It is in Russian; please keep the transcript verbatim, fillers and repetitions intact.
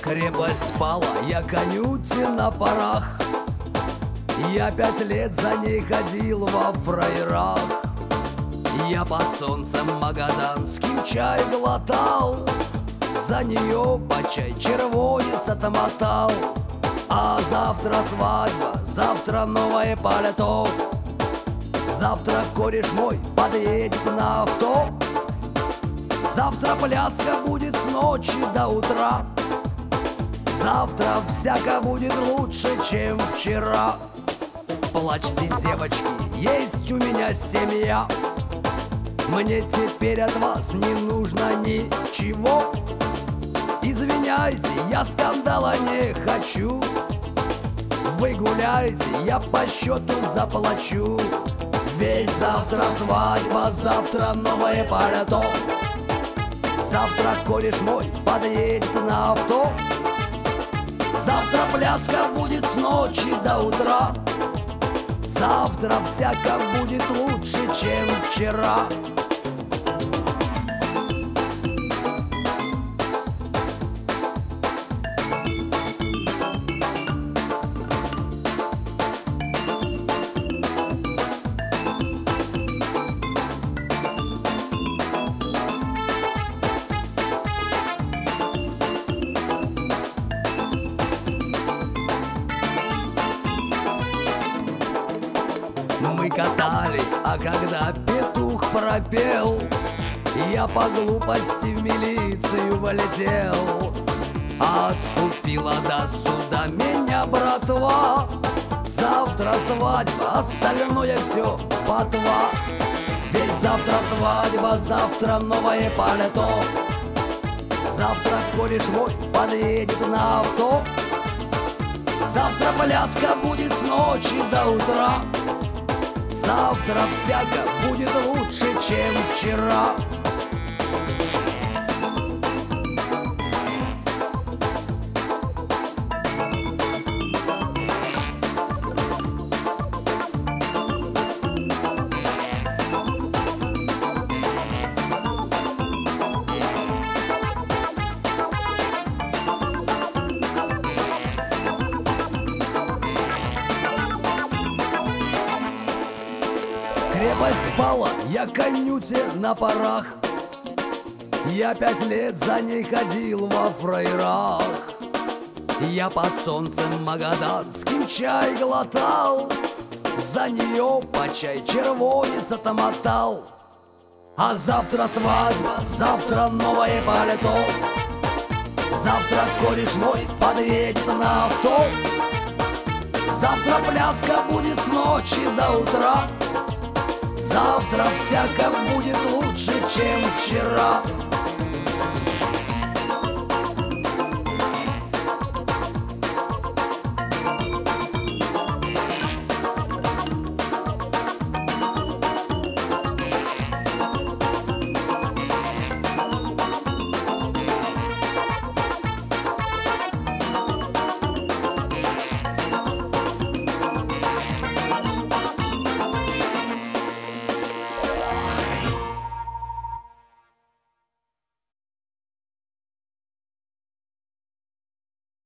Крепость пала, я конюте на парах. Я пять лет за ней ходил во фраерах. Я под солнцем магаданским чай глотал, за нее по чай червонец отмотал. А завтра свадьба, завтра новое пальто, завтра кореш мой подъедет на авто. Завтра пляска будет с ночи до утра, завтра всяко будет лучше, чем вчера. Плачьте, девочки, есть у меня семья, мне теперь от вас не нужно ничего. Извиняйте, я скандала не хочу. Вы гуляете, я по счету заплачу. Ведь завтра свадьба, завтра новое пальто, завтра кореш мой подъедет на авто. Завтра пляска будет с ночи до утра, завтра всяко будет лучше, чем вчера. Мы катали, а когда петух пропел, я по глупости в милицию вылетел. Откупила до суда меня братва, завтра свадьба, остальное все ботва. Ведь завтра свадьба, завтра новое пальто, завтра кореш мой подъедет на авто. Завтра пляска будет с ночи до утра, завтра всяко будет лучше, чем вчера. Крепость пала, я конюте на парах. Я пять лет за ней ходил во фраерах. Я под солнцем магаданским чай глотал, за нее по чай червонец отмотал. А завтра свадьба, завтра новое пальто, завтра кореш мой подъедет на авто. Завтра пляска будет с ночи до утра, завтра всяко будет лучше, чем вчера.